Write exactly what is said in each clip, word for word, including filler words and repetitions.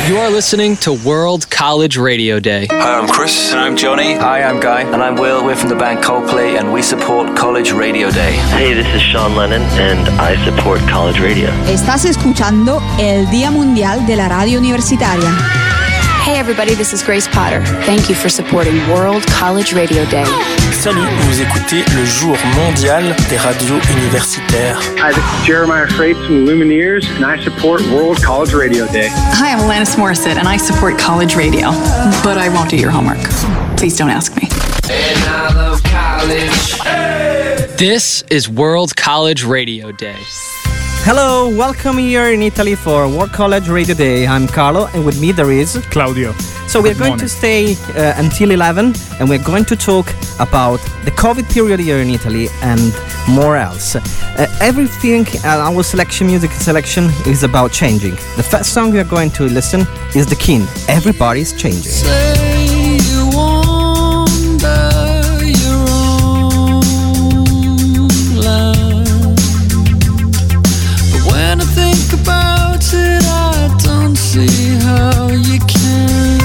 You are listening to World College Radio Day. Hi, I'm Chris. And I'm Johnny. Hi, I'm Guy. And I'm Will. We're from the band Coldplay, and we support College Radio Day. Hey, this is Sean Lennon, and I support College Radio. Estás escuchando el Día Mundial de la Radio Universitaria. Hey everybody, this is Grace Potter. Thank you for supporting World College Radio Day. Salut, vous écoutez le Jour mondial des radios universitaires. Hi, this is Jeremiah Freites from Lumineers, and I support World College Radio Day. Hi, I'm Alanis Morissette, and I support College Radio. But I won't do your homework. Please don't ask me. And I love college. This is World College Radio Day. Hello, welcome here in Italy for World College Radio Day. I'm Carlo, and with me there is Claudio. So we're going to stay uh, until eleven, and we're going to talk about the COVID period here in Italy and more else. Uh, everything, uh, our selection, music selection, is about changing. The first song we are going to listen is The King, Everybody's Changing. Say you wander your own land, but when I think about it, I don't see how you can.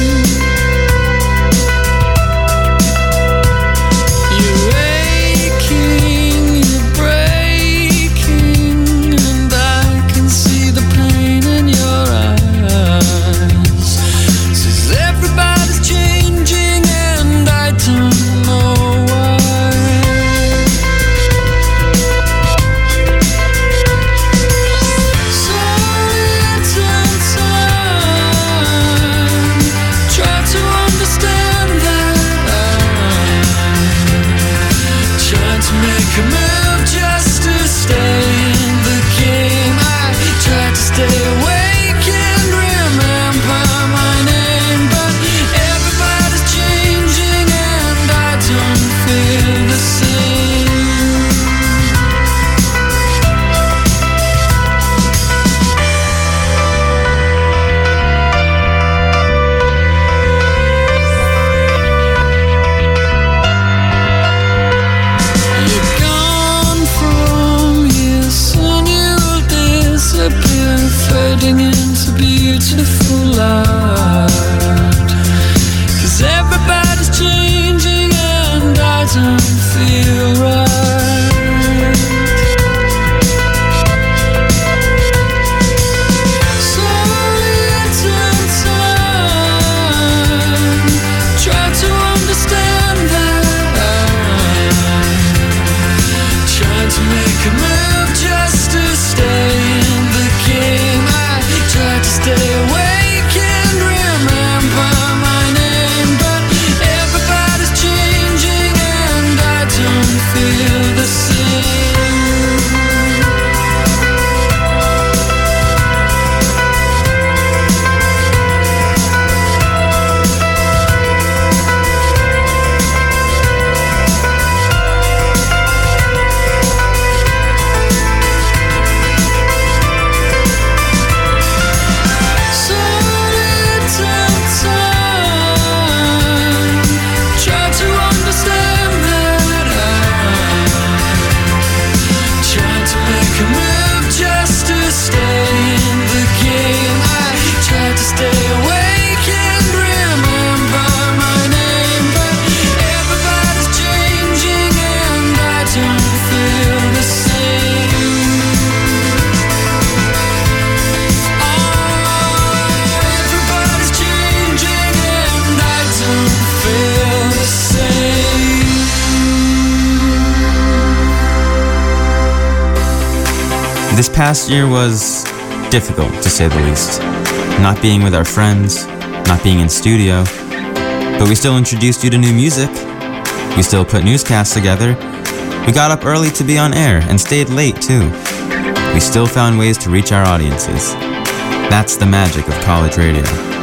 This past year was difficult, to say the least. Not being with our friends, not being in studio, but we still introduced you to new music. We still put newscasts together. We got up early to be on air and stayed late too. We still found ways to reach our audiences. That's the magic of college radio.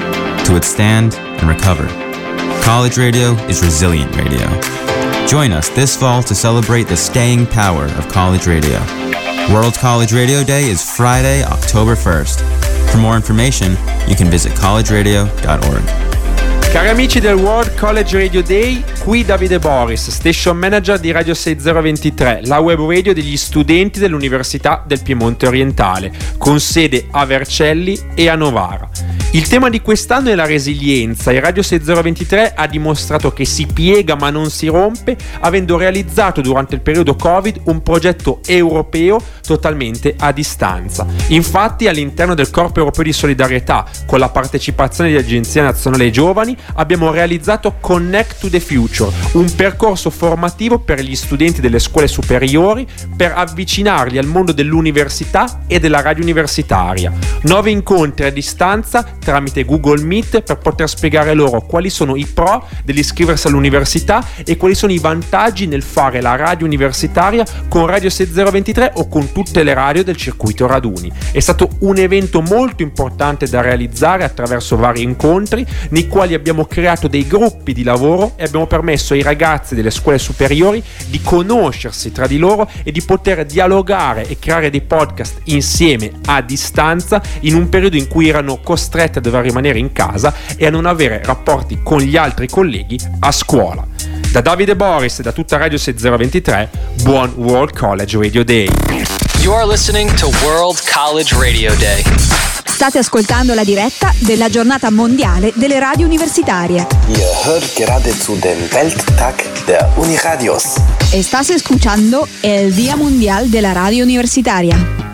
To withstand and recover. College radio is resilient radio. Join us this fall to celebrate the staying power of college radio. World College Radio Day is Friday, October first. For more information, you can visit college radio dot org. Cari amici del World College Radio Day, qui Davide Boris, Station Manager di Radio sei zero due tre, la web radio degli studenti dell'Università del Piemonte Orientale, con sede a Vercelli e a Novara. Il tema di quest'anno è la resilienza e Radio sei zero due tre ha dimostrato che si piega ma non si rompe, avendo realizzato durante il periodo Covid un progetto europeo totalmente a distanza. Infatti, all'interno del Corpo Europeo di Solidarietà, con la partecipazione di Agenzia Nazionale Giovani, abbiamo realizzato Connect to the Future, un percorso formativo per gli studenti delle scuole superiori per avvicinarli al mondo dell'università e della radio universitaria. Nove incontri a distanza tramite Google Meet per poter spiegare loro quali sono i pro dell'iscriversi all'università e quali sono i vantaggi nel fare la radio universitaria con Radio sei zero due tre o con tutte le radio del circuito raduni. È stato un evento molto importante da realizzare attraverso vari incontri nei quali abbiamo creato dei gruppi di lavoro e abbiamo permesso ai ragazzi delle scuole superiori di conoscersi tra di loro e di poter dialogare e creare dei podcast insieme a distanza in un periodo in cui erano costretti a dover rimanere in casa e a non avere rapporti con gli altri colleghi a scuola. Da Davide Boris e da tutta Radio sei zero due tre, buon World College Radio Day. You are listening to World College Radio Day. State ascoltando la diretta della giornata mondiale delle radio universitarie. Ihr hört gerade zu dem Welttag der Uniradios. Estás escuchando el Día Mundial de la Radio Universitaria.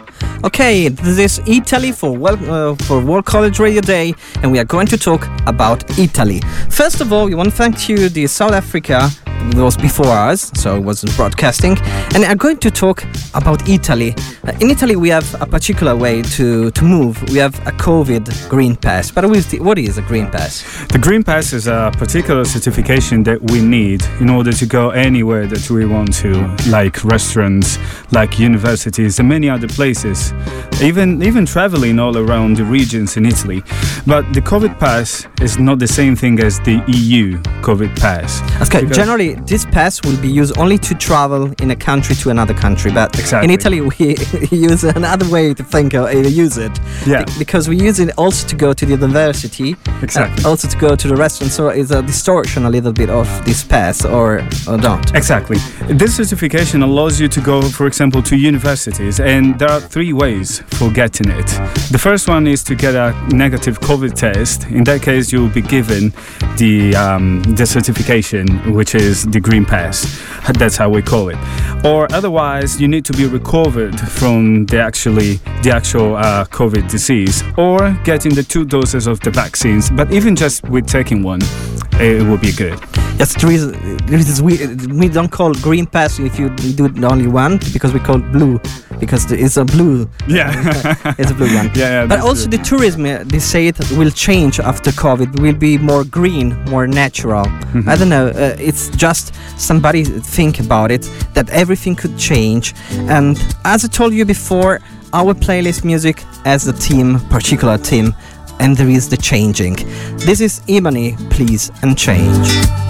Okay, this is Italy for, well, uh, for World College Radio Day, and we are going to talk about Italy. First of all, we want to thank you, the South Africa. It was before us, so it wasn't broadcasting. And I'm going to talk about Italy. Uh, in Italy, we have a particular way to, to move. We have a COVID Green Pass. But what is a Green Pass? The Green Pass is a particular certification that we need in order to go anywhere that we want to, like restaurants, like universities, and many other places. Even even traveling all around the regions in Italy. But the COVID Pass is not the same thing as the E U COVID Pass. Okay, generally this pass will be used only to travel in a country to another country, but exactly. In Italy we use another way to think of uh, use it. Yeah. Be- because we use it also to go to the university, exactly. Also to go to the restaurant. So it's a distortion a little bit of this pass, or or not. Exactly. This certification allows you to go, for example, to universities, and there are three ways for getting it. The first one is to get a negative COVID test. In that case, you will be given the um, the certification, which is the Green Pass. That's how we call it. Or otherwise, you need to be recovered from the actually the actual uh, COVID disease, or getting the two doses of the vaccines. But even just with taking one, it will be good. Yes, the reason, the reason we we don't call Green Pass if you do only one, because we call it blue, because it's a blue. Yeah, it's a blue one. Yeah, yeah. But also good. The tourism, they say it will change after COVID. Will be more green, more natural. Mm-hmm. I don't know. Uh, it's just somebody think about it, that everything could change. And as I told you before, our playlist music has a theme, particular theme, and there is the changing. This is Ebony, Please and Change.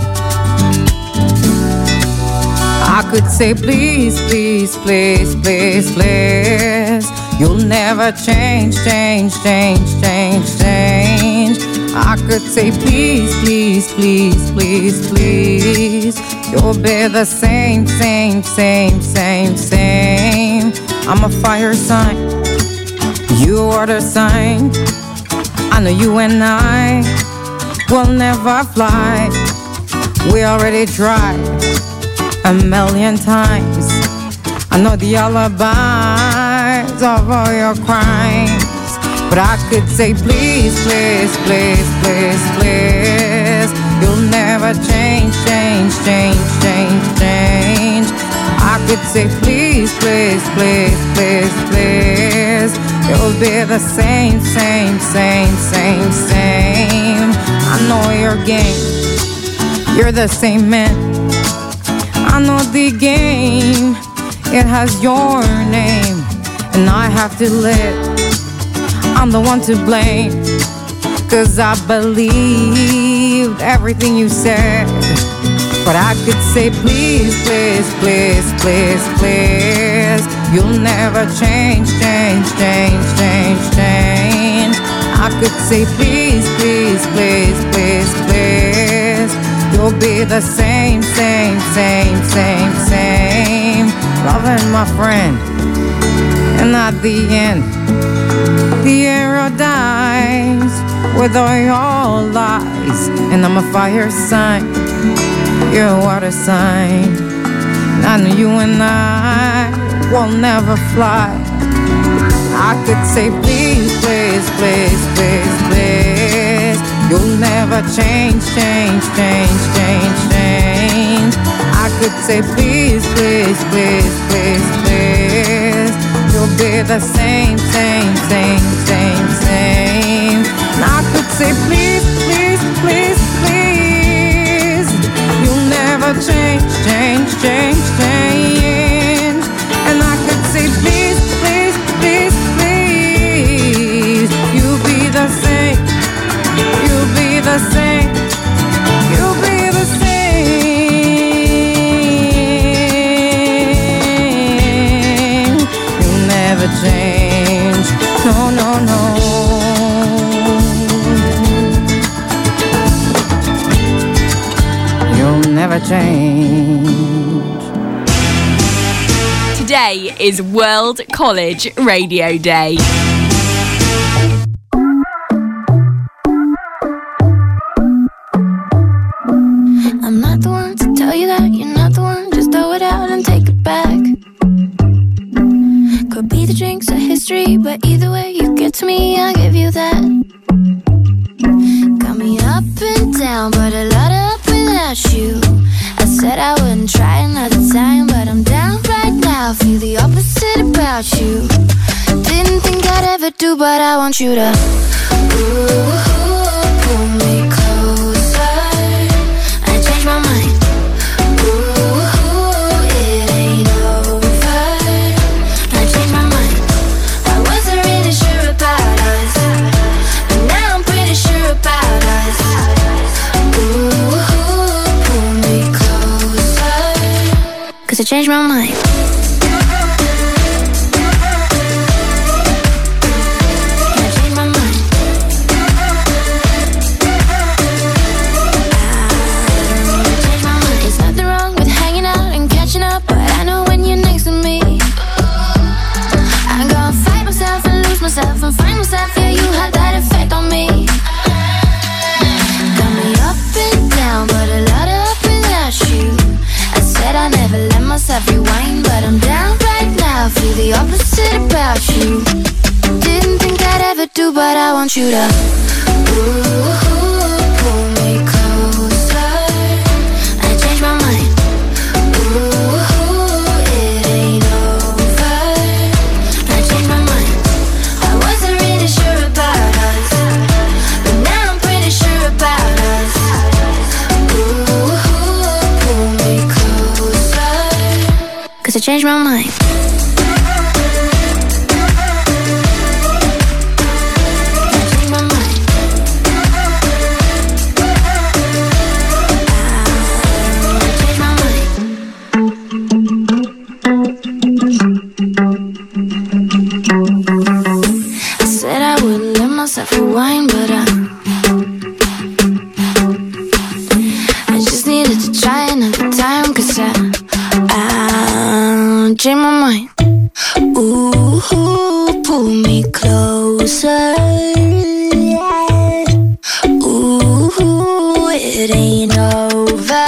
I could say please, please, please, please, please. You'll never change, change, change, change, change. I could say please, please, please, please, please. You'll be the same, same, same, same, same. I'm a fire sign, you are the sign. I know you and I will never fly. We already tried a million times. I know the alibis of all your crimes, but I could say please, please, please, please, please. You'll never change, change, change, change, change. I could say please, please, please, please, please. You'll be the same, same, same, same, same. I know your game, you're the same man. I know the game, it has your name, and I have to live. I'm the one to blame, cause I believed everything you said. But I could say please, please, please, please, please. You'll never change, change, change, change, change. I could say please, please, please, please, please. You'll be the same, same, same, same, same. Loving my friend, and at the end, the arrow dies. with all your lies. And I'm a fire sign, you're a water sign. And I know you and I will never fly. I could say please, please, please, please, please. You'll never change, change, change, change, change. I could say please, please, please, please, please. You'll be the same, same, same, same, same. And I could say please, please, please, please. You'll never change, change, change, change. And I could say please, please, please, please. You'll be the same, you'll be the same, you'll be the same. You'll never change, no, no, no. You'll never change. Today is World College Radio Day. I'm not the one to tell you that you're not the one. Just throw it out and take it back. Could be the drinks or history, but either way you get to me, I'll give you that. Got me up and down, but a lot up without you. I said I wouldn't try another time, but I'm down right now. Feel the opposite about you. Didn't think I'd ever do, but I want you to ooh, pull me closer. I changed my mind. Ooh, it ain't over. I changed my mind. I wasn't really sure about us, but now I'm pretty sure about us. Ooh, pull me closer, 'cause I changed my mind. And find myself, yeah, you had that effect on me. Got me up and down, but a lot up without you. I said I never let myself rewind, but I'm down right now. Feel the opposite about you. Didn't think I'd ever do, but I want you to ooh, pull me closer. I changed my mind. Ooh, it ain't over. I changed my mind. Sure about us, but now I'm pretty sure about us. Ooh, pull me closer, 'cause I changed my mind. Wine, but I, I just needed to try another time, 'cause I, I changed my mind. Ooh, pull me closer. Ooh, it ain't over.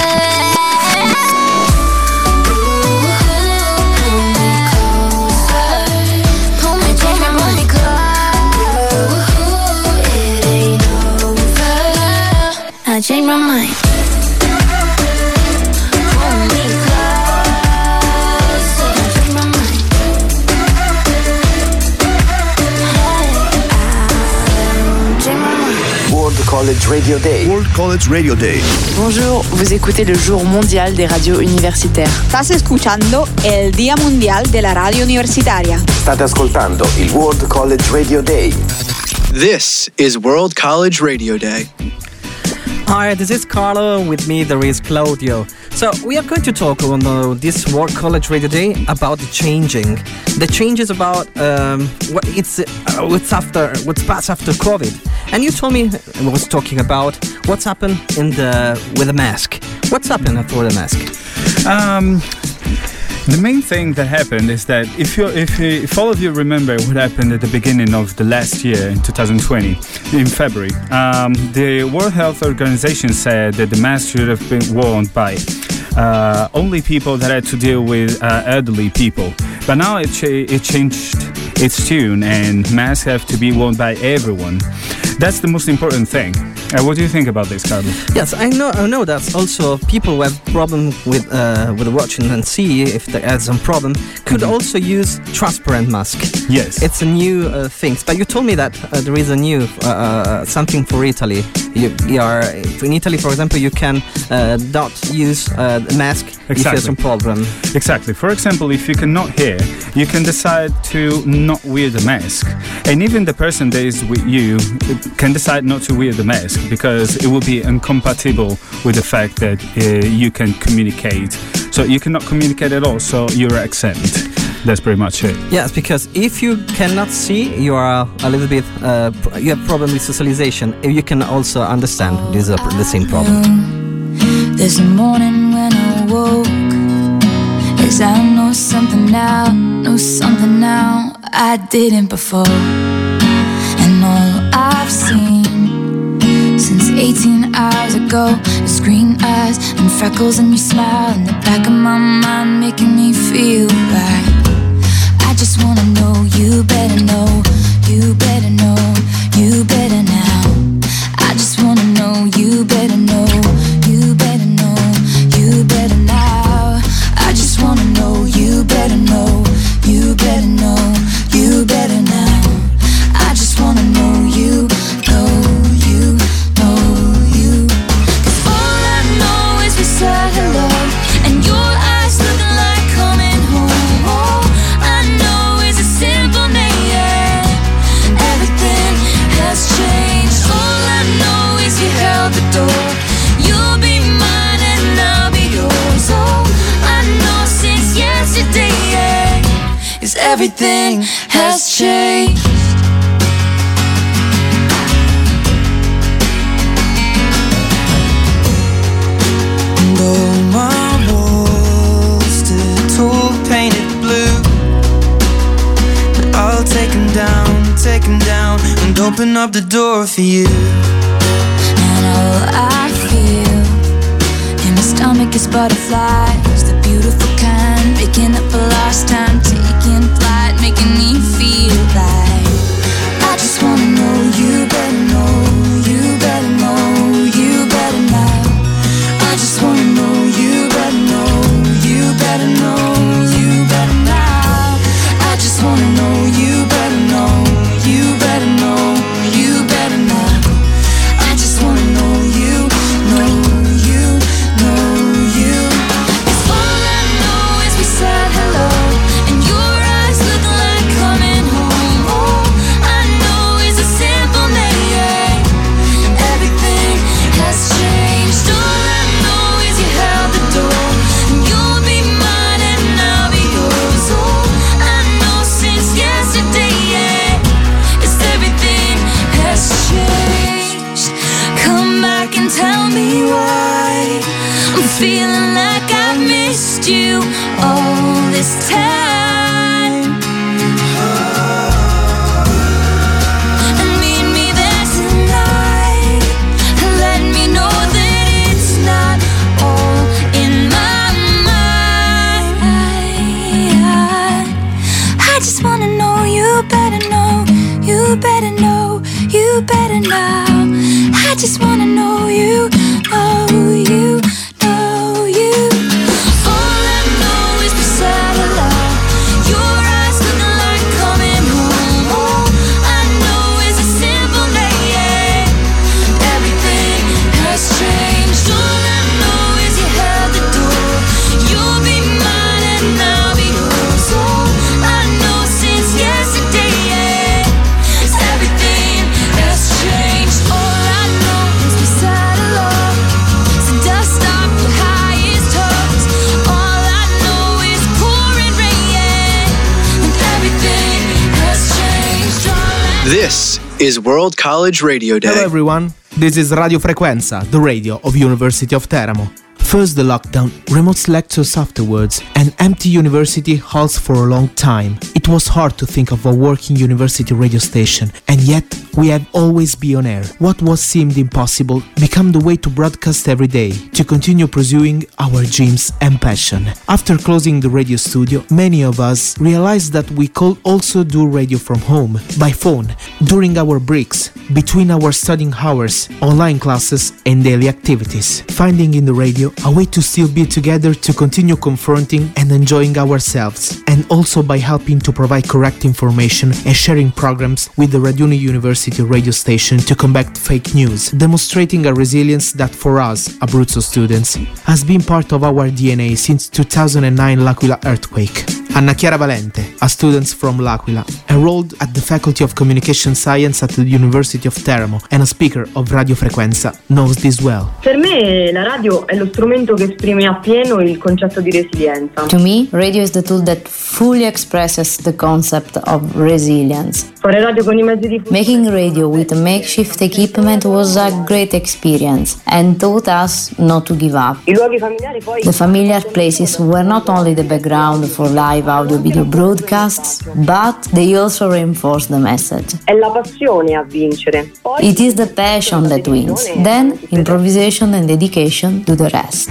I changed my mind. Pull me closer. I changed my mind. I changed my mind. World College Radio Day. World College Radio Day. Bonjour, vous écoutez le jour mondial des radios universitaires. Estás escuchando el Día Mundial de la Radio Universitaria. State ascoltando il World College Radio Day. This is World College Radio Day. Hi, this is Carlo. With me there is Claudio. So we are going to talk on uh, this World College Radio Day about the changing, the changes about um, what it's uh, what's after, what's past after COVID. And you told me I was talking about what's happened in the with the mask. What's happened after the mask? Um, The main thing that happened is that if you if if all of you remember what happened at the beginning of the last year in twenty twenty, in February, um, the World Health Organization said that the mask should have been worn by uh, only people that had to deal with uh, elderly people. But now it cha- it changed its tune, and masks have to be worn by everyone. That's the most important thing. Uh, what do you think about this, Carlo? Yes, I know. I know that also people who have problem with uh, with watching and see if they have some problem could mm-hmm. also use transparent mask. Yes, it's a new uh, thing. But you told me that uh, there is a new uh, uh, something for Italy. You, you are in Italy, for example, you can uh, not use uh, a mask exactly. if you have some problem. Exactly. For example, if you cannot hear, you can decide to not wear the mask, and even the person that is with you can decide not to wear the mask because it will be incompatible with the fact that uh, you can communicate. So you cannot communicate at all, so you're exempt. That's pretty much it. Yes, because if you cannot see, you are a little bit, uh, you have problem with socialization. You can also understand this is a, the same problem. There's a morning when I woke, as I know something now, know something now I didn't before. And all I've seen since eighteen hours ago is green eyes and freckles and your smile in the back of my mind, making me feel right. I just wanna know, you better know, you better know, you better now. I just wanna know, you better know, you better know, you better now. I just wanna know, you better know, you better know, you better now. I just wanna know, you know, you know, you. 'Cause all I know is we said hello, and your eyes looking like coming home. All I know is a simple name, yeah. Everything has changed. All I know is you held the door. You'll be mine and I'll be yours. All I know since yesterday, yeah, is everything has changed. Though my walls stood tall, painted blue, but I'll take them down, take them down, and open up the door for you. And all I feel in my stomach is butterflies, the beautiful kind, making up for lost time, taking flight, making me feel like I just wanna know, you better know, you better know, you better know. I just wanna know, you better know, you better know, you better now. I just wanna know, you better know, you better know, you better now. I just wanna know, you know, you know, you. 'Cause all I know is we said hello, and your eyes look like coming home. All I know is a simple name, yeah. Everything has changed. All I know is you held the door, and you'll be mine and I'll be yours. All I know since yesterday, yeah, is everything has changed. Come back and tell me why I'm feeling like I've missed you all this time. And meet me there tonight, and let me know that it's not all in my mind. I just wanna know, you better know, you better know, you better now. I just wanna know, you know, you know, you. All I know is beside a love, your eyes looking like coming home. All I know is a simple name, yeah. Everything has changed. All I know is you held the door. You'll be mine and I'll be yours. All I know since yesterday, yeah, is everything has changed. All I know is beside a love, so dust off your highest hopes. All I know is pouring rain, yeah, and everything has changed. All I This is World College Radio Day. Hello everyone, this is Radio Frequenza, the radio of University of Teramo. First the lockdown, remote lectures afterwards, and empty university halls for a long time. It was hard to think of a working university radio station, and yet we have always been on air. What was seemed impossible became the way to broadcast every day, to continue pursuing our dreams and passion. After closing the radio studio, many of us realized that we could also do radio from home, by phone, during our breaks, between our studying hours, online classes and daily activities, finding in the radio a way to still be together, to continue confronting and enjoying ourselves, and also by helping to provide correct information and sharing programs with the Radio University radio station to combat fake news, demonstrating a resilience that for us, Abruzzo students, has been part of our D N A since two thousand nine L'Aquila earthquake. Anna Chiara Valente, a student from L'Aquila, enrolled at the Faculty of Communication Science at the University of Teramo and a speaker of Radio Frequenza, knows this well. Per me la radio è lo strumento che esprime appieno il concetto di resilienza. To me, radio is the tool that fully expresses the concept of resilience. Fare radio con i mezzi di Making radio with makeshift equipment was a great experience and taught us not to give up. I luoghi familiari poi The familiar places were not only the background for live audio video broadcasts, but they also reinforce the message. È la passione a vincere. Poi It is the passion that wins. Then improvisation and dedication do the rest.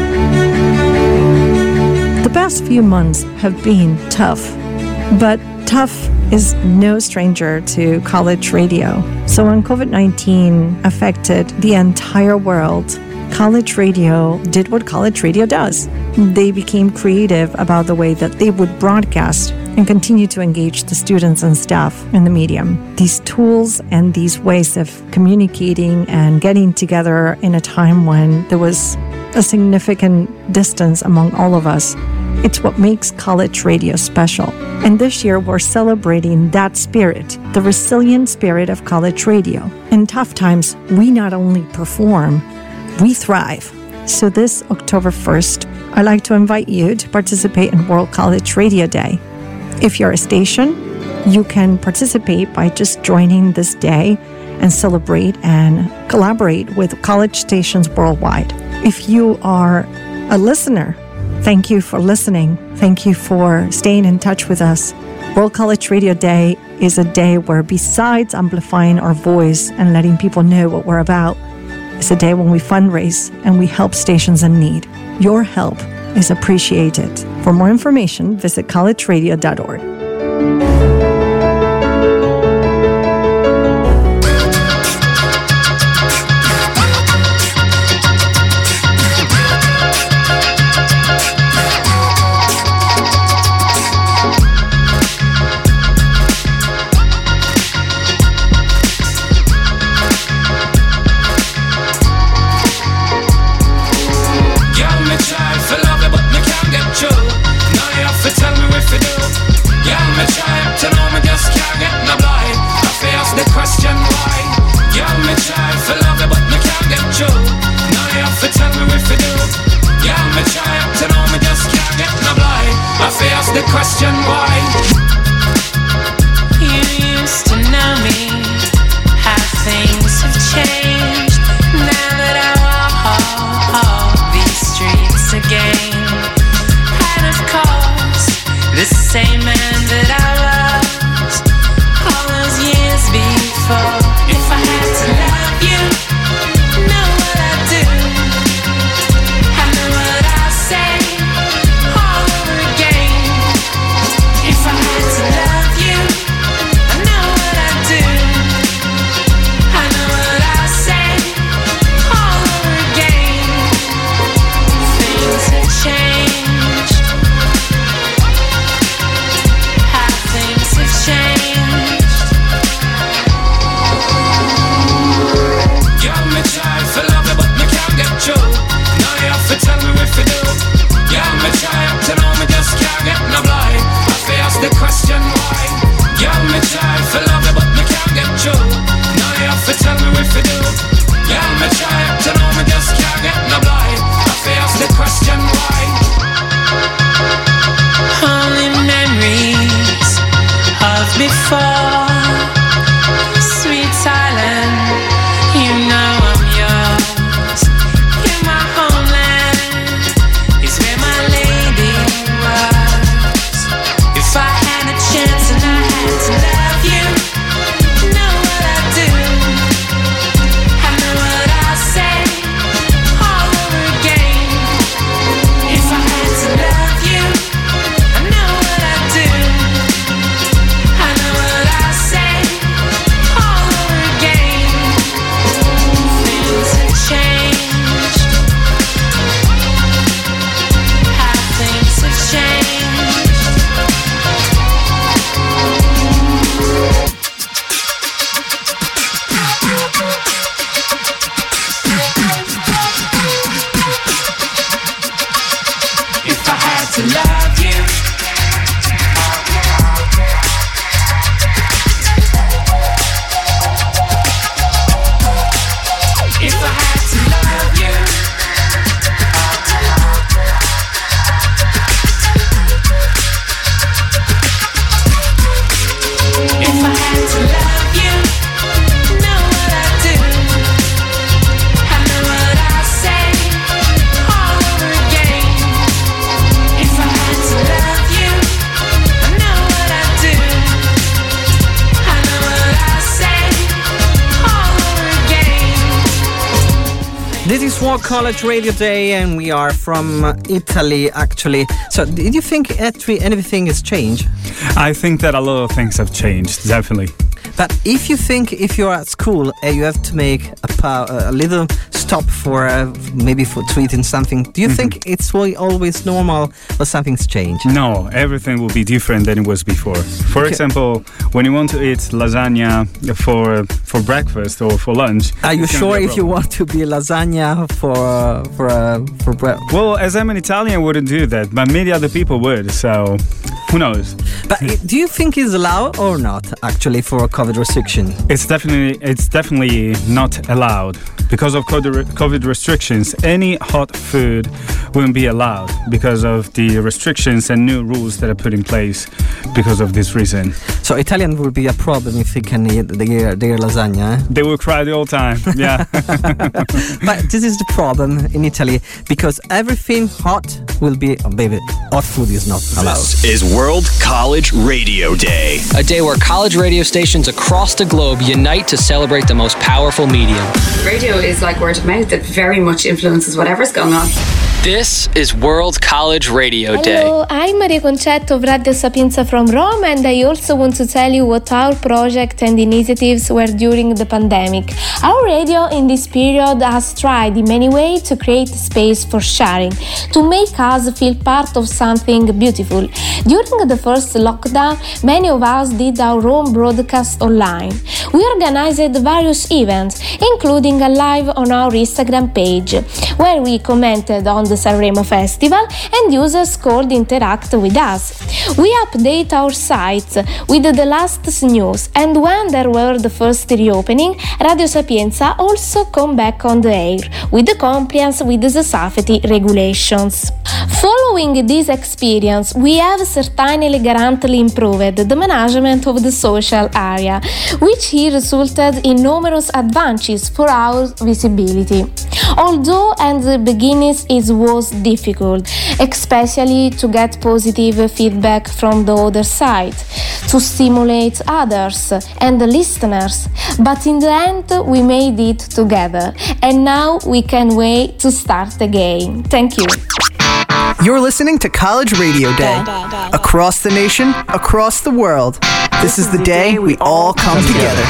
The past few months have been tough, but tough is no stranger to college radio. So when COVID nineteen affected the entire world, college radio did what college radio does. They became creative about the way that they would broadcast and continue to engage the students and staff in the medium. These tools and these ways of communicating and getting together in a time when there was a significant distance among all of us, it's what makes college radio special. And this year we're celebrating that spirit, the resilient spirit of college radio. In tough times, we not only perform, we thrive. So this October first, I'd like to invite you to participate in World College Radio Day. If you're a station, you can participate by just joining this day and celebrate and collaborate with college stations worldwide. If you are a listener, thank you for listening. Thank you for staying in touch with us. World College Radio Day is a day where, besides amplifying our voice and letting people know what we're about, it's a day when we fundraise and we help stations in need. Your help is appreciated. For more information, visit college radio dot org. Tell me if you do. Yeah, This is World College Radio Day, and we are from Italy, actually. So, did you think anything has changed? I think that a lot of things have changed, definitely. But if you think if you're at school and you have to make a, pa- a little stop for uh, maybe for to eating something, do you mm-hmm. think it's always normal or something's changed? No, everything will be different than it was before. For okay. example, when you want to eat lasagna for for breakfast or for lunch, are you sure if you want to be lasagna for uh, for uh, for breakfast? Well, as I'm an Italian, I wouldn't do that, but maybe other people would. So who knows? But do you think it's allowed or not? Actually, for a COVID restriction, it's definitely it's definitely not allowed because of COVID restrictions. Any hot food wouldn't be allowed because of the restrictions and new rules that are put in place because of this reason. So Italian would be a problem if they can eat their, their lasagna. Eh? They will cry the whole time. Yeah. But this is the problem in Italy because everything hot will be oh, baby. Hot food is not allowed. This is World College Radio Day, a day where college radio stations across the globe unite to celebrate the most powerful medium. Radio is like word of mouth that very much influences whatever's going on. This is World College Radio Day. Hello, I'm Maria Concetto of Radio Sapienza from Rome, and I also want to tell you what our project and initiatives were during the pandemic. Our radio in this period has tried in many ways to create space for sharing, to make us feel part of something beautiful. During the first lockdown, many of us did our own broadcast online. We organized various events, including a live on our Instagram page, where we commented on the Sanremo Festival and users could interact with us. We update our sites with the latest news, and when there were the first reopening, Radio Sapienza also come back on the air with the compliance with the safety regulations. Following this experience, we have certainly greatly improved the management of the social area, which resulted in numerous advances for our visibility. Although at the beginning it was difficult, especially to get positive feedback from the other side, to stimulate others and the listeners, but in the end we made it together, and now we can wait to start again. Thank you. You're listening to College Radio Day. Across the nation, across the world. This is the day we all come together.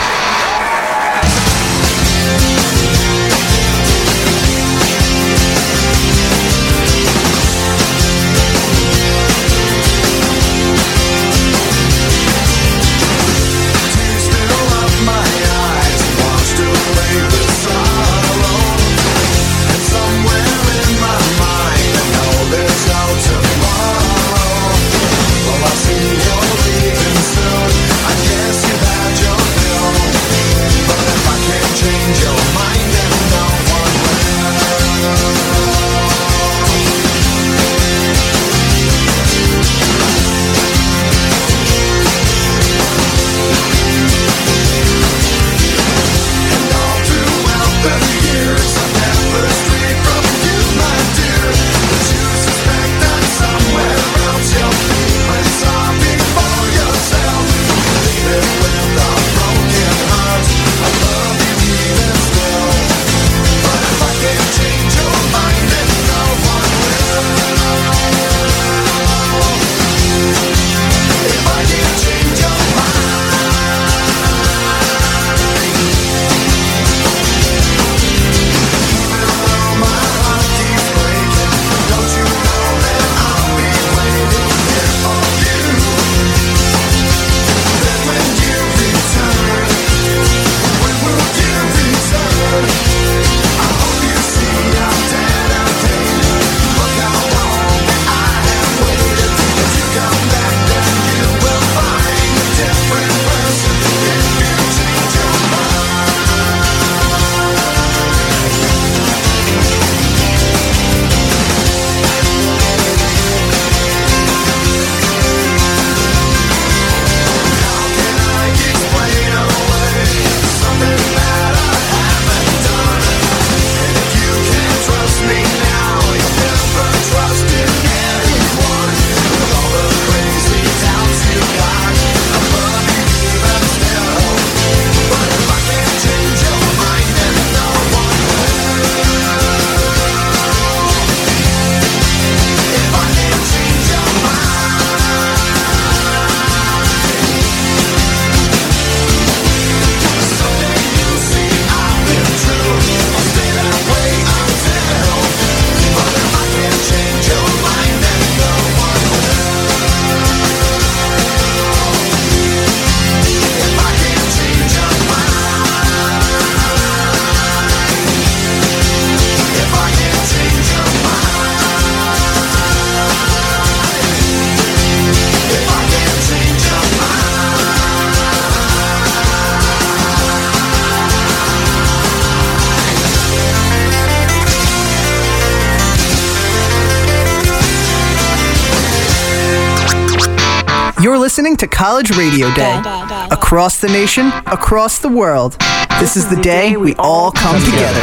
You're listening to College Radio Day. Across the nation, across the world. This is the day we all come together.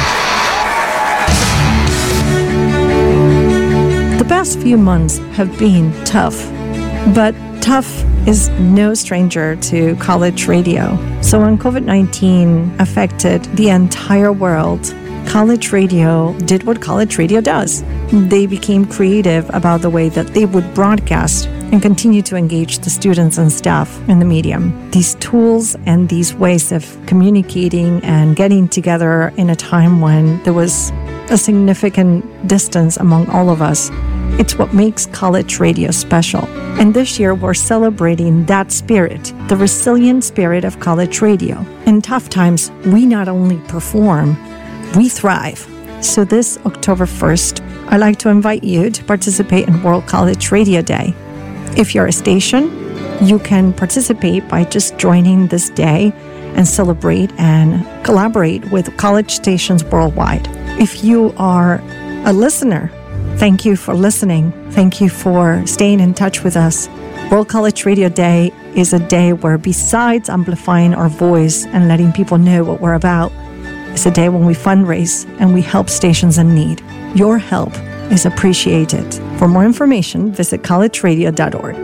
The past few months have been tough, but tough is no stranger to college radio. So when COVID nineteen affected the entire world, college radio did what college radio does. They became creative about the way that they would broadcast and continue to engage the students and staff in the medium. These tools and these ways of communicating and getting together in a time when there was a significant distance among all of us, it's what makes college radio special. And this year, we're celebrating that spirit, the resilient spirit of college radio. In tough times, we not only perform, we thrive. So this October first, I'd like to invite you to participate in World College Radio Day. If you're a station, you can participate by just joining this day and celebrate and collaborate with college stations worldwide. If you are a listener, thank you for listening. Thank you for staying in touch with us. World College Radio Day is a day where, besides amplifying our voice and letting people know what we're about, it's a day when we fundraise and we help stations in need. Your help is appreciated. For more information, visit college radio dot org.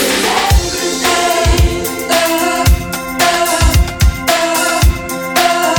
Oh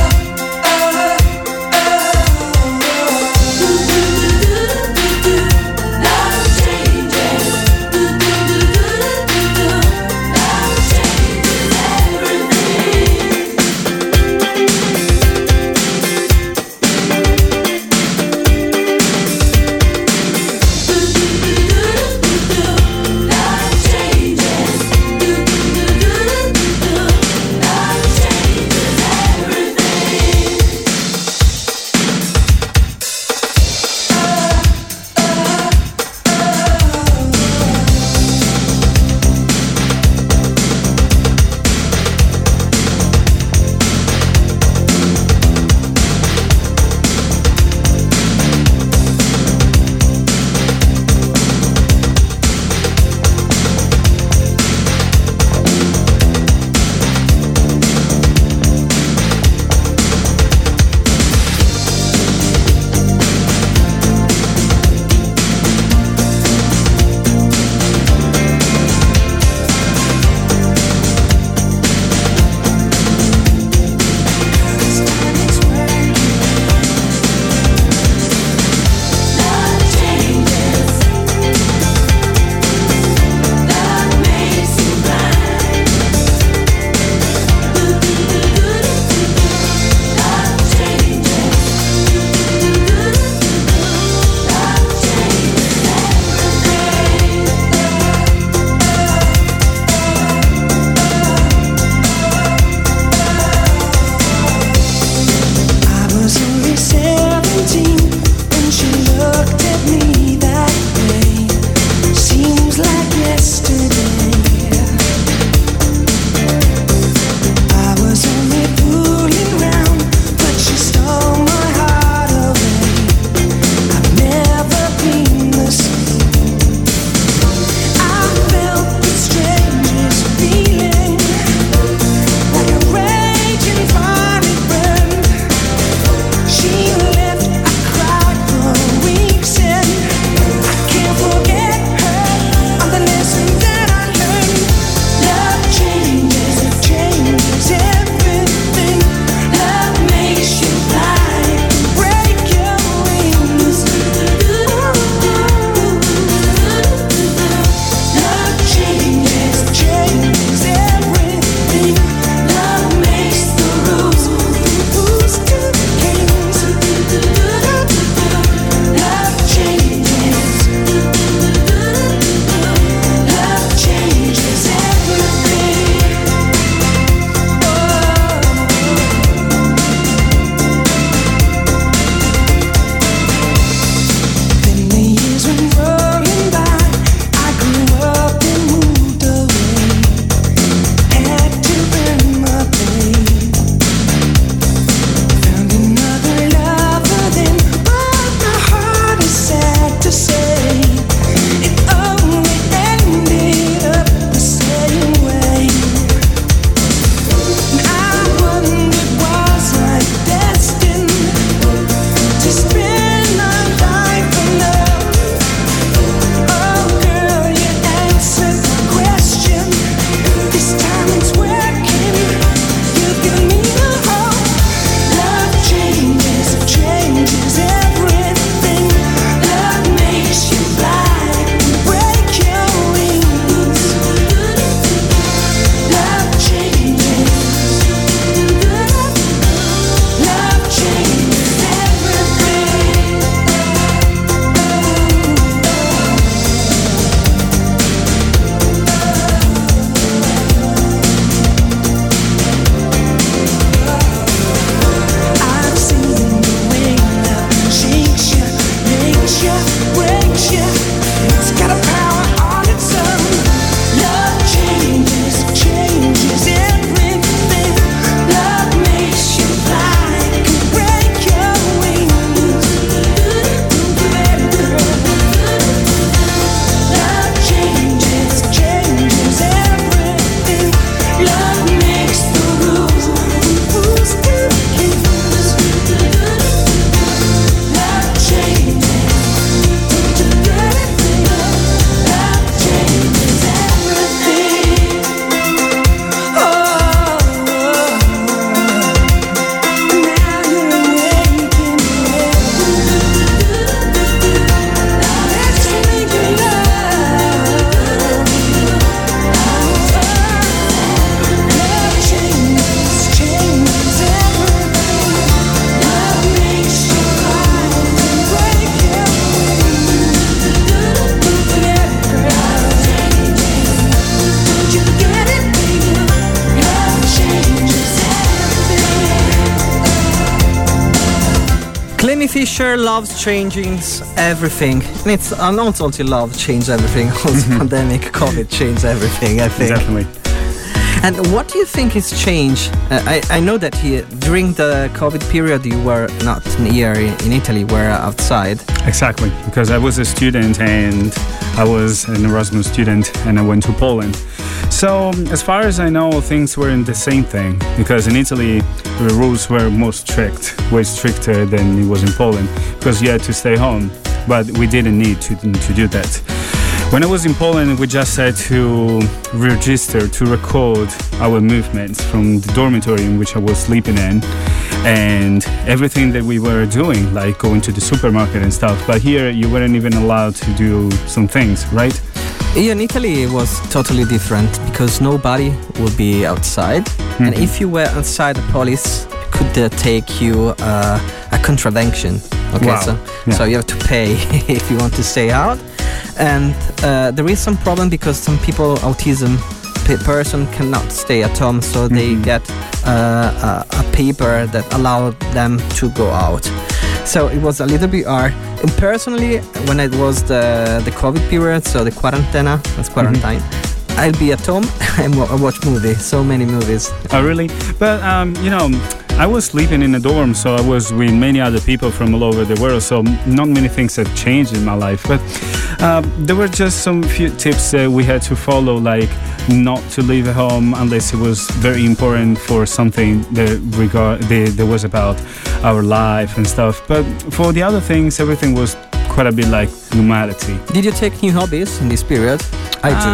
Amy Fisher loves changing everything. And it's uh, not only love changed everything, also Mm-hmm. pandemic, COVID changed everything, I think. Definitely. And what do you think has changed? Uh, I, I know that he, during the COVID period you were not here in, in Italy, you were outside. Exactly, because I was a student and I was an Erasmus student and I went to Poland. So as far as I know, things weren't the same thing, because in Italy the rules were more strict, way stricter than it was in Poland, because you had to stay home, but we didn't need to, to do that. When I was in Poland, we just had to register, to record our movements from the dormitory in which I was sleeping in, and everything that we were doing, like going to the supermarket and stuff. But here, you weren't even allowed to do some things, right? Here in Italy it was totally different, because nobody would be outside. Mm-hmm. And if you were outside, the police could uh, take you uh, a contravention. Okay, wow. so, yeah. so you have to pay if you want to stay out. And uh, there is some problem because some people, autism p- person cannot stay at home, so mm-hmm. they get uh, a, a paper that allowed them to go out. So it was a little bit hard. And personally, when it was the the COVID period, so the quarantena, that's quarantine, mm-hmm. I'll be at home and w- watch movies, so many movies. Oh, really? But, um, you know, I was sleeping in a dorm, so I was with many other people from all over the world, so not many things have changed in my life. But uh, there were just some few tips that we had to follow, like not to leave home unless it was very important for something that regard that, that was about our life and stuff. But for the other things, everything was quite a bit like normality. Did you take new hobbies in this period? I do.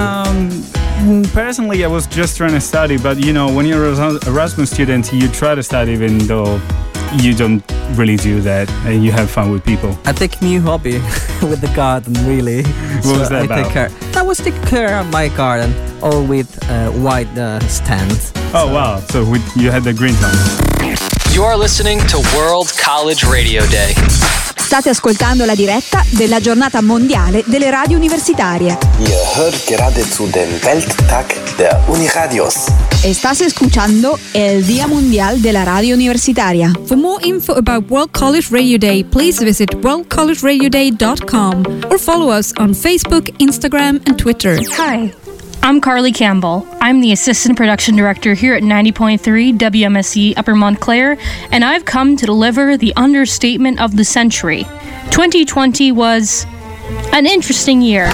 Um, personally, I was just trying to study, but you know, when you're an Erasmus student, you try to study even though you don't really do that, and you have fun with people. I take new hobby with the garden, really. What so was that I about? Take care. I was taking care of my garden, all with uh, white uh, stands. Oh so. Wow! So we, you had the green thumb. You are listening to World College Radio Day. State ascoltando la diretta della giornata mondiale delle radio universitarie. Ihr hört gerade zu dem Welttag der Uniradios. Estás escuchando el Día Mundial de la Radio Universitaria. For more info about World College Radio Day, please visit world college radio day dot com or follow us on Facebook, Instagram, and Twitter. Hi. I'm Carly Campbell. I'm the Assistant Production Director here at ninety point three W M S E Upper Montclair, and I've come to deliver the understatement of the century. twenty twenty was an interesting year.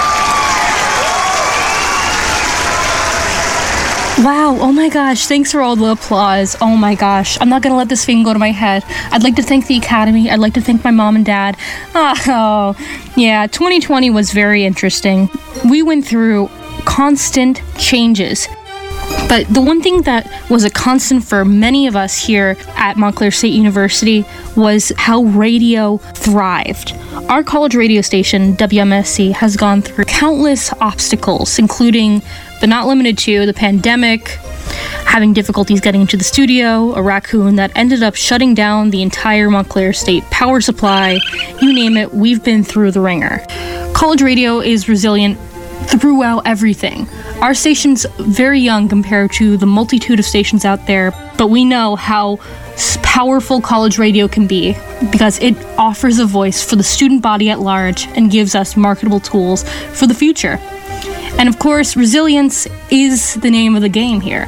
Wow, oh my gosh, thanks for all the applause. Oh my gosh, I'm not gonna let this thing go to my head. I'd like to thank the Academy, I'd like to thank my mom and dad. Oh, yeah, twenty twenty was very interesting. We went through constant changes. But the one thing that was a constant for many of us here at Montclair State University was how radio thrived. Our college radio station, W M S C, has gone through countless obstacles, including, but not limited to, the pandemic, having difficulties getting into the studio, a raccoon that ended up shutting down the entire Montclair State power supply. You name it, we've been through the ringer. College radio is resilient throughout everything. Our station's very young compared to the multitude of stations out there, but we know how powerful college radio can be because it offers a voice for the student body at large and gives us marketable tools for the future. And of course, resilience is the name of the game here.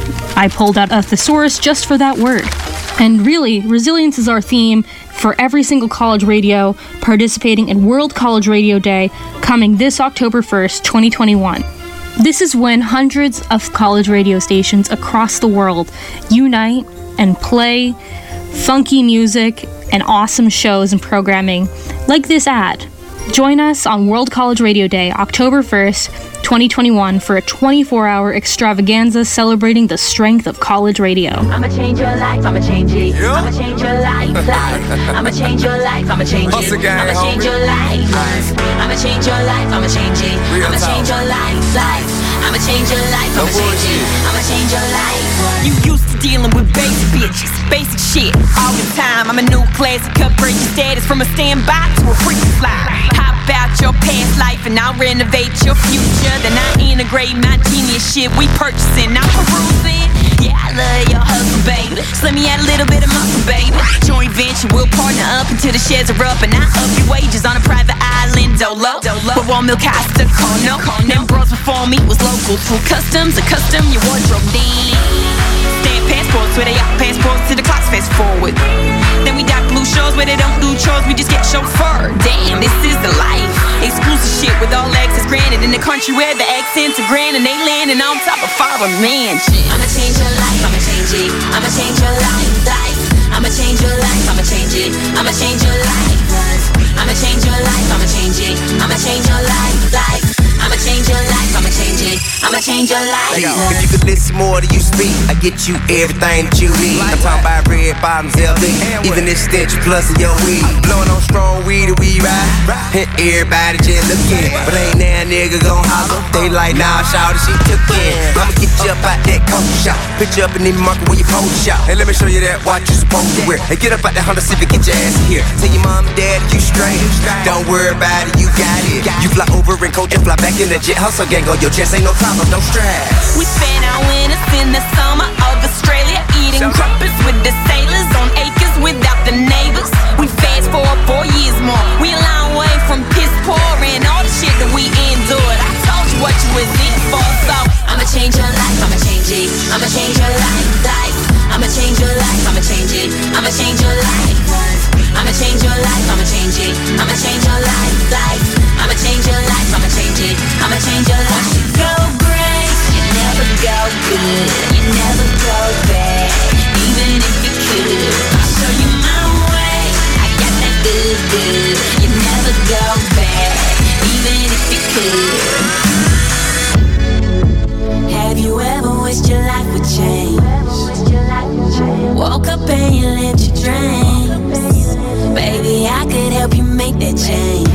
I pulled out a thesaurus just for that word. And really, resilience is our theme for every single college radio participating in World College Radio Day coming this October first, twenty twenty-one. This is when hundreds of college radio stations across the world unite and play funky music and awesome shows and programming like this ad. Join us on World College Radio Day, October first, twenty twenty-one for a twenty-four hour extravaganza celebrating the strength of college radio. I'ma change your life, I'ma change it. Yeah. I'ma change your life, life. I'ma change your life, I'ma change it. Gang, I'ma change homie. your life, life. I'ma change your life, I'ma change it. Real I'ma change your life, life. I'ma change your life, I'ma no change it. I'ma change your life. You used to dealing with basic bitches, basic shit all the time. I'm a new classic, upgrade your status from a standby to a freak fly. Hop out your past life and I'll renovate your future. Then I integrate my genius shit we purchasing, I'm perusing. Yeah, I love your hustle, baby. Just let me add a little bit of muscle, baby. Joint venture, we'll partner up until the sheds are up, and I up your wages on a private island, dolo. But one milk has to call no. Them bros before me was local, through customs, a custom your wardrobe. Damn. Stamp passports where they out passports to the clocks fast forward. Then we dock blue shows where they don't do chores, we just get chauffeured. Damn, this is the life. Exclusive shit with all access granted in the country where the accents are grand and they landing on top of our mansion. I'ma change your life, I'ma change it. I'ma change your life, life. I'ma change your life, I'ma change it. I'ma change your life, life. I'ma change your life, I'ma change it. I'ma change your life, life. I'ma change your life, I'ma change it. I'ma change your life. Hey, if you could listen more to you speak, I get you everything that you need. I'm talking about red bottoms, L V, even this stench plus in your weed. Blowing on strong weed and we ride. And everybody just looking, but ain't that nigga gon' holler. They like, nah, shout she took in. I'ma get you up out that coat shop, put you up in the market where you pose shop. Hey, let me show you that watch you supposed to wear. Hey, get up out that Honda Civic, get your ass here. Tell your mom and dad you straight. Don't worry about it, you got it. You fly over and coach and fly back in the jet. Hustle gang on your chest, ain't no problem, no stress. We spent our winters in the summer of Australia, eating crumpets with the sailors on acres without the neighbors. We fast forward four years more. We a long way from piss poor and all the shit that we endured. I told you what you was in for, so I'ma change your life, I'ma change it. I'ma change your life, life. I'ma change your life, I'ma change it. I'ma change your life, life. I'ma change your life, I'ma change it. I'ma change your life, life. I'ma change your life, I'ma change it. I'ma change your life. Go great, you never go good, you never go bad, even if you could. I'll show you my way, I got that good, good. You never go bad, even if you could. Have you ever wished your life would change? Woke up and you lived your dreams. Baby, I could help you make that change.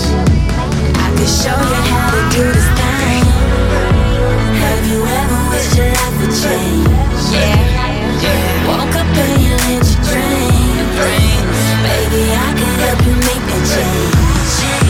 I could show you how to do this thing. Have you ever wished your life would change? Yeah. Woke up and you lived your dreams. Baby, I could help you make that change.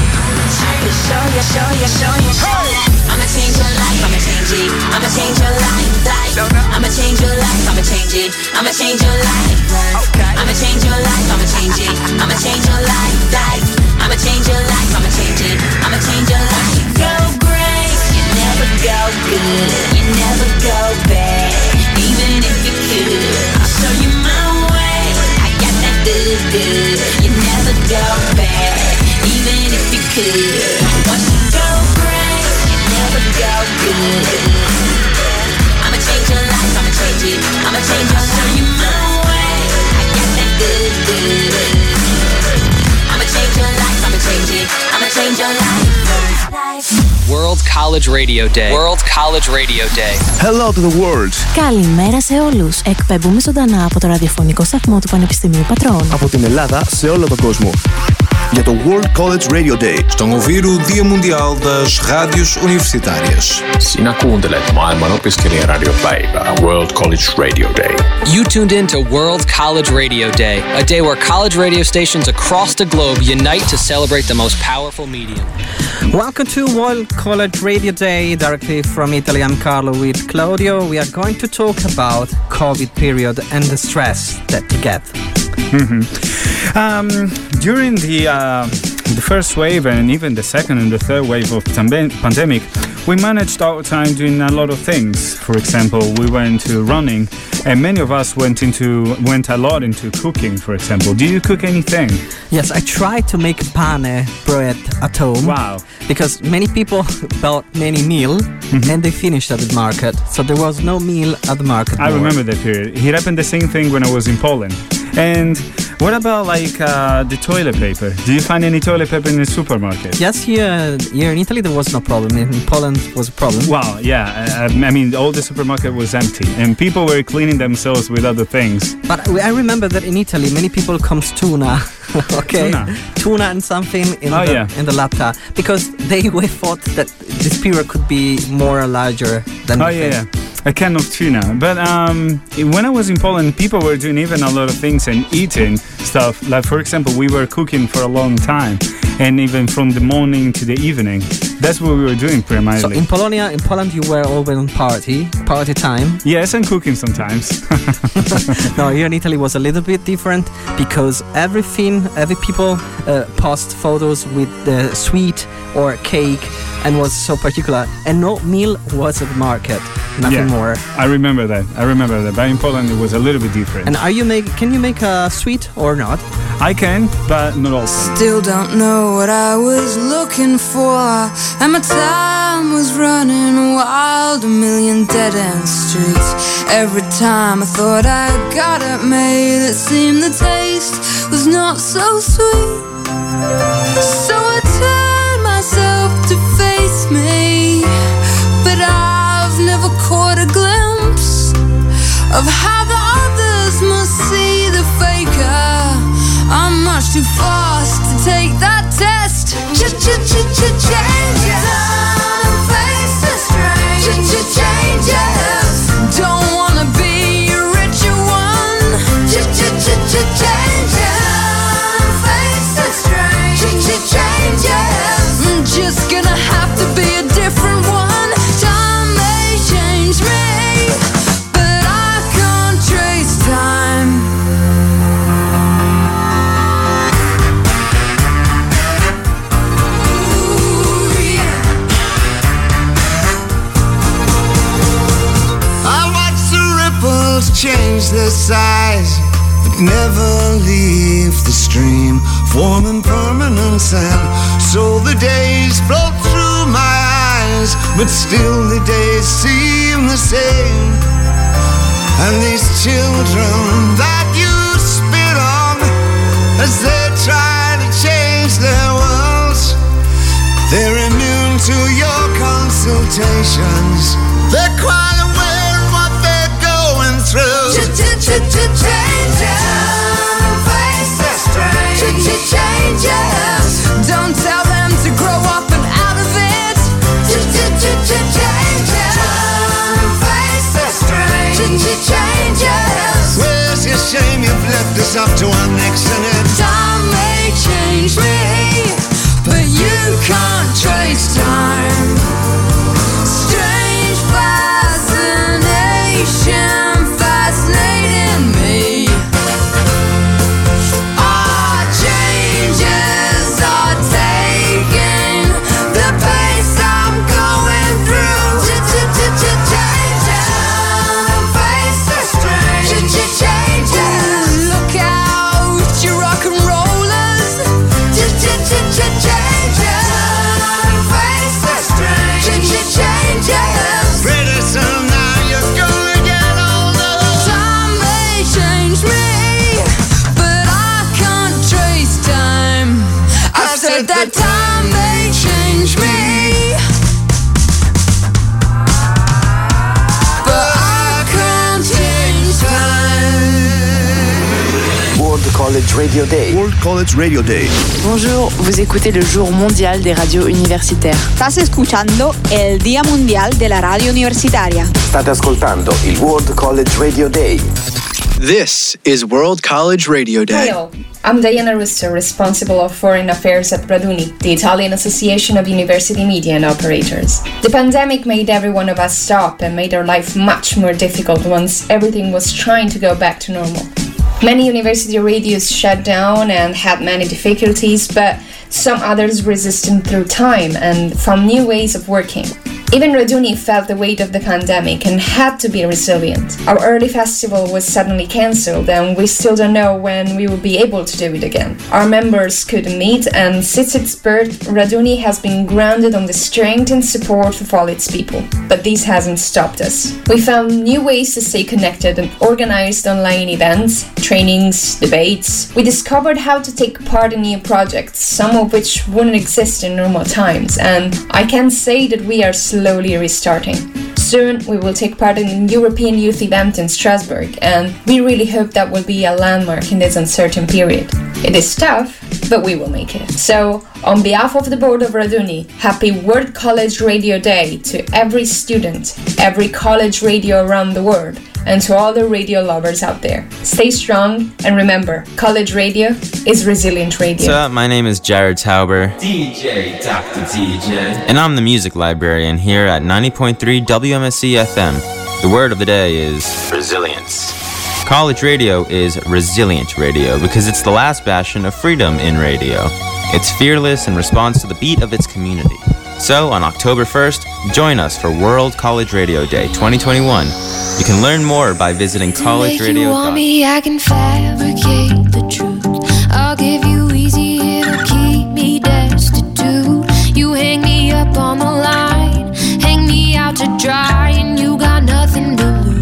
I could show you, show you, show you. I'ma change your life, I'ma change it. I'ma change your life, life. I'ma change your life, I'ma change it. I'ma change your life, life. I'ma change your life, I'ma change it. I'ma change your life, life. I'ma change your life, I'ma change it. I'ma change your life. Go great, you never go good, you never go bad, even if you could. I'll show you my way, I got that good, good. You never go bad, even if you could. Once you go great, you never go good. I'ma change your life, I'ma change it. I'ma change, I'll show you my way, I got that good, good. I'ma change your life, I'ma change it. I'ma change your life. World College Radio Day. World College Radio Day. Hello to the world. Καλημέρα σε όλους. Εκπέμπουμε ζωντανά από το ραδιοφωνικό σταθμό του Πανεπιστημίου Πατρών. Από την Ελλάδα σε όλο τον κόσμο. Για το World College Radio Day. Στον ouvir o Dia Mundial das Rádios Universitárias. Sinä kuuntelet maailman opiskelijaradiopäivää World College Radio Day. You tuned in to World College Radio Day, a day where college radio stations across the globe unite to celebrate the most powerful medium. Welcome to World College Radio Day, directly from Italy. I'm Carlo with Claudio. We are going to talk about COVID period and the stress that you get. Mm-hmm. Um, during the uh, the first wave and even the second and the third wave of tam- pandemic, we managed our time doing a lot of things. For example, we went to running, and many of us went into went a lot into cooking. For example, do you cook anything? Yes, I tried to make pane bread at home. Wow! Because many people bought many meal mm-hmm. and they finished at the market, so there was no meal at the market. I more. remember that period. It happened the same thing when I was in Poland. And what about like uh, the toilet paper? Do you find any toilet paper in the supermarket? Yes, here here in Italy there was no problem. In Poland was a problem. Wow, yeah. I, I mean, all the supermarket was empty, and people were cleaning themselves with other things. But I remember that in Italy, many people comes tuna. okay, tuna. tuna and something in oh, the yeah. in the latta because they thought that this period could be more larger than. Oh the yeah, thing. yeah. a can of tuna. But um, when I was in Poland, people were doing even a lot of things and eating stuff. Like, for example, we were cooking for a long time, and even from the morning to the evening. That's what we were doing primarily. So in Polonia, in Poland, you were always on party, party time. Yes, and cooking sometimes. No, here in Italy was a little bit different because everything, every people uh, post photos with the sweet or cake, and was so particular. And no meal was at the market, nothing yeah, more. I remember that. I remember that. But in Poland, it was a little bit different. And are you make? Can you make a sweet or not? I can, but not often. Still don't know what I was looking for, and my time was running wild, a million dead-end streets. Every time I thought I got it made, it seemed the taste was not so sweet. So I turned myself to face me, but I've never caught a glimpse of how the others must see the faker. I'm much too fast to take that test. Ch-ch-ch-ch-changes. Face the strange. Ch-ch-changes. Don't wanna be a richer one. Ch-ch-ch-ch-changes. Face the strange. Ch-ch-changes. I'm just gonna have to be a different one. Time may change me, but I can't trace time. Change their size, but never leave the stream, forming permanent sand. So the days float through my eyes, but still the days seem the same. And these children that you spit on, as they try to change their worlds, they're immune to your consultations. They're quite aware through. Ch-ch-ch-changes. Face the strange. Ch-ch-changes. Don't tell them to grow up and out of it. Ch-ch-ch-changes. Face the strange. Ch-ch-changes. Where's your shame you've left us up to our necks in it? Time may change me, but you can't trace time. Strange fascination fascinating me. Our changes are taking the pace I'm going through. Ch-ch-ch-changes. Face the strange. Ch-ch-changes. Look out, you rock and rollers. Ch-ch-ch-changes. Face the strange. Ch-ch-changes. Pretty soon now you're gonna get older. Time may change me, but I can't trace time. I said that time may change me, but I can't change time. World College Radio Day. World College Radio Day. Bonjour, vous écoutez le jour mondial des radios universitaires. Estás escuchando el Día Mundial de la Radio Universitaria. State ascoltando il World College Radio Day. This is World College Radio Day. Hello, I'm Diana Russo, responsible of Foreign Affairs at Raduni, the Italian Association of University Media and Operators. The pandemic made every one of us stop and made our life much more difficult once everything was trying to go back to normal. Many university radios shut down and had many difficulties, but some others resisted through time and found new ways of working. Even Raduni felt the weight of the pandemic and had to be resilient. Our early festival was suddenly cancelled and we still don't know when we will be able to do it again. Our members couldn't meet, and since its birth, Raduni has been grounded on the strength and support of all its people. But this hasn't stopped us. We found new ways to stay connected and organized online events, trainings, debates. We discovered how to take part in new projects, some of which wouldn't exist in normal times, and I can say that we are slowly restarting. Soon we will take part in a European youth event in Strasbourg, and we really hope that will be a landmark in this uncertain period. It is tough, but we will make it. So, on behalf of the board of Raduni, happy World College Radio Day to every student, every college radio around the world, and to all the radio lovers out there. Stay strong, and remember, college radio is resilient radio. What's up? My name is Jared Tauber. D J Doctor D J. And I'm the music librarian here at ninety point three W M S C F M. The word of the day is resilience. College radio is resilient radio because it's the last bastion of freedom in radio. It's fearless and responds to the beat of its community. So, on October first, join us for World College Radio Day twenty twenty-one. You can learn more by visiting college radio dot com. You want me, I can fabricate the truth. I'll give you easy, it'll keep me destitute. You hang me up on the line, hang me out to dry, and you got nothing to lose.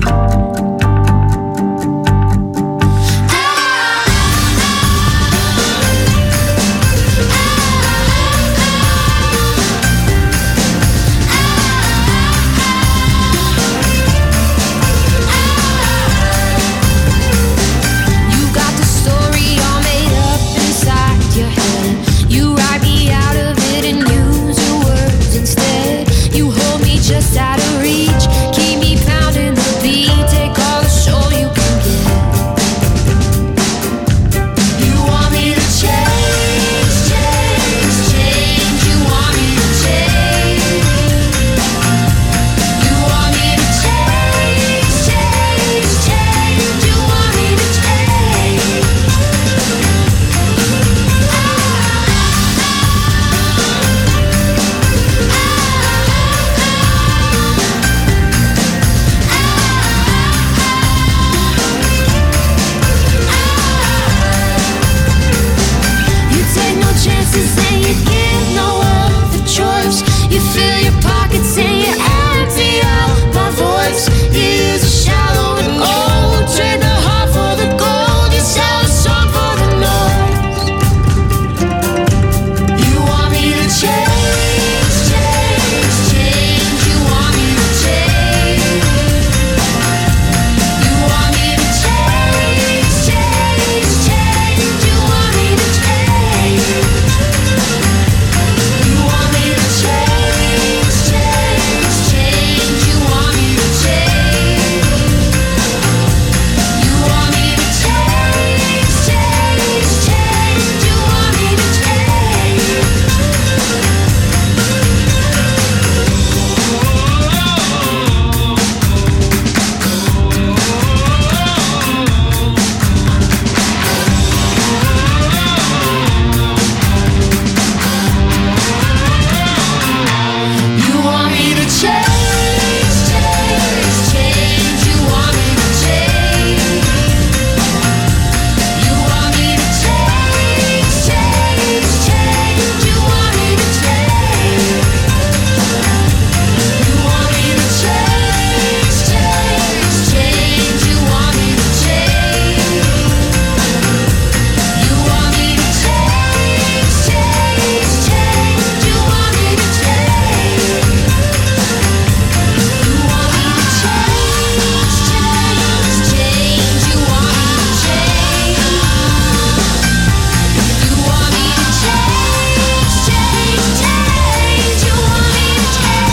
Just out of reach, keep me pounding the beat. Take all the show you can get. You want me to change, change, change. You want me to change. You want me to change, change, change. You want me to change. Chances and you give no other choice. You fill your pockets and you empty out my voice. You use a shallow and old, trade the heart for the gold. You sell a song for the noise. You want me to change, change, change. You want me to change. You want me to change, change, change. You want me to change. You want me to change, change, change. You want me to change. You want me to change, change, change. You want me to change. You want me to change, change, change. You want me to change. You want me to change, change, change. You want me to change. You want me to change, change, change. You want me to change. You want me to change, change, change. You want me to change. You want me to change, change, change. You want me to change. You want me to change, change, change. You want me to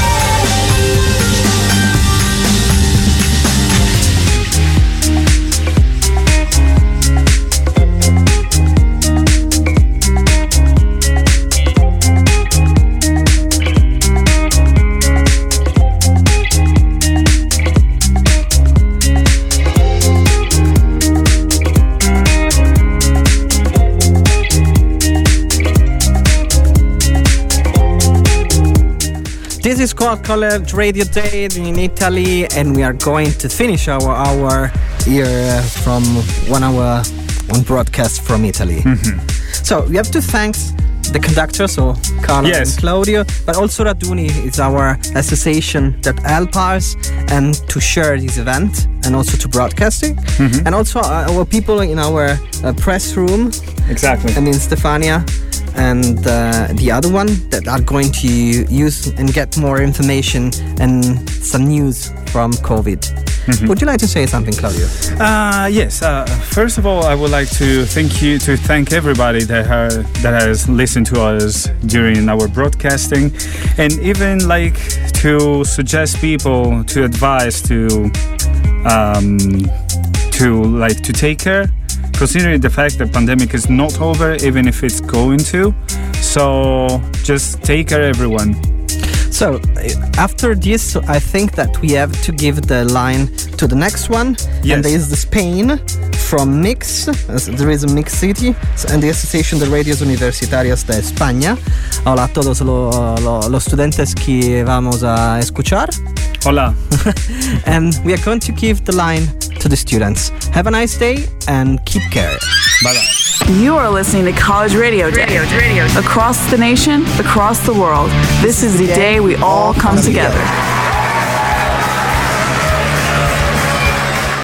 This is called College Radio Day in Italy, and we are going to finish our hour here uh, from one hour, one broadcast from Italy. So we have to thank the conductors, so Carlo Yes. and Claudio, but also Raduni is our association that help us and to share this event and also to broadcasting, Mhm. and also uh, our people in our uh, press room. Exactly. I mean Stefania and uh, the other one that are going to use and get more information and some news from COVID. Mhm. Would you like to say something, Claudio? Uh, yes. Uh, first of all, I would like to thank you to thank everybody that ha- that has listened to us during our broadcasting, and even like to suggest people to advise to um, to like to take care, considering the fact that pandemic is not over, even if it's going to. So just take care, everyone. So, uh, after this, I think that we have to give the line to the next one. Yes. And there is the Spain from Mix. As there is a Mix City. And the Association de Radios Universitarias de España. Hola a todos lo- lo- los estudiantes que vamos a escuchar. Hola. And we are going to give the line to the students. Have a nice day and keep care. Bye-bye. You are listening to College Radio Day. Radio, radio. Across the nation, across the world. This is the day we all come together.